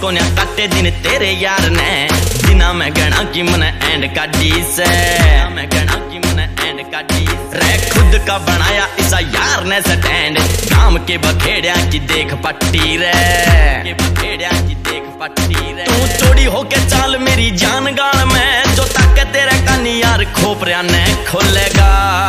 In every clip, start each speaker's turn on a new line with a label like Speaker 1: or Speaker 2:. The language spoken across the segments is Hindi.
Speaker 1: को ना काटे दिन तेरे यार ने बिना मैं गणा की मन एंड काटी से मैं गणा की मन एंड काटी रे खुद का बनाया इसा यार ने स्टैंड काम के बखेड़िया की देख पट्टी रे के बखेड़िया की देख पट्टी रे तू चोरी होके चाल मेरी जान गाल में जो तक तेरे कानी यार खोपरिया ने खोलेगा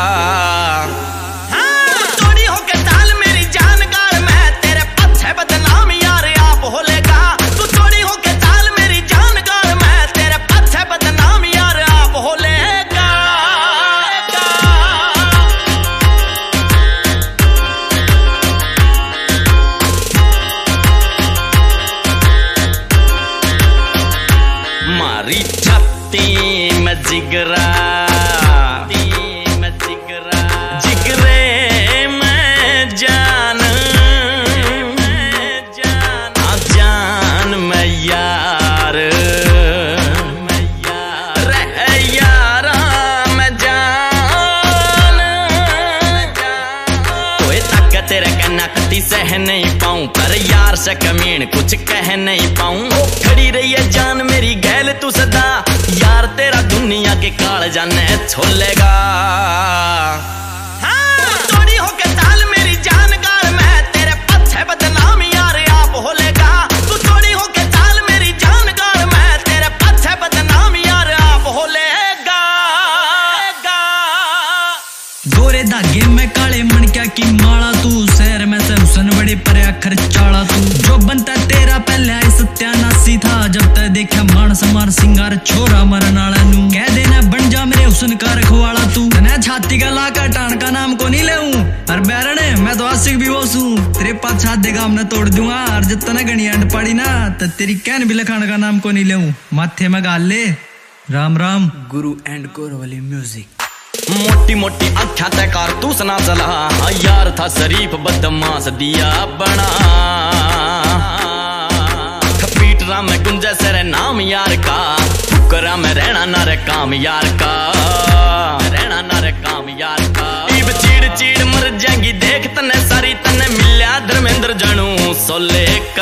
Speaker 1: मारी छाती में जिगरा जिगरे में जान जान में यार रे यारा में जान कोई तक तेरे कहना कती सह नहीं पाऊं पर यार से कमीन कुछ कह नहीं पाऊं खड़ी रही है जान मेरी गैल तू सदा यार तेरा दुनिया के काल जाने छोलेगा चोरी होके चाल मेरी जान गाल में तेरे पीछे बदनाम यार आप होलेगा तू चोरी होके चाल मेरी जान गाल में तेरे पीछे बदनाम यार आप होलेगा
Speaker 2: गोरे धागे में काले मणक्या की माला तू शहर में से हुसन बड़े पर अखर चाला तू जो बनता तेरा पहले आई सत्यानाशी था जब तक देखा मान समार सिंगार छोरा मरन वाला नू कह देना बन जा मेरे हुसन का रखवाला तू तने छाती का लाका टाण का नाम को नहीं लेऊं और बैरने मैं तो आशिक भी वो सूं तेरे पास छात देगा हमने तोड़ दूंगा और जितना गणी अंड पड़ी ना तो तेरी कैन भी लखान का नाम को नहीं लेऊं माथे में गाल ले राम राम गुरु एंड गोरवली म्यूजिक
Speaker 1: मोटी मोटी आँखा ते कारतूस ना चला यार था शरीफ बदमाश दिया बना पीटरा में गुंजे सरे नाम यार का फुकरा में रहना ना रे काम यार का रहना ना रे काम यार का इब चीड़ चीड़ मर जाएंगी देख तने सारी तने मिल्या धर्मेंद्र जानू सोले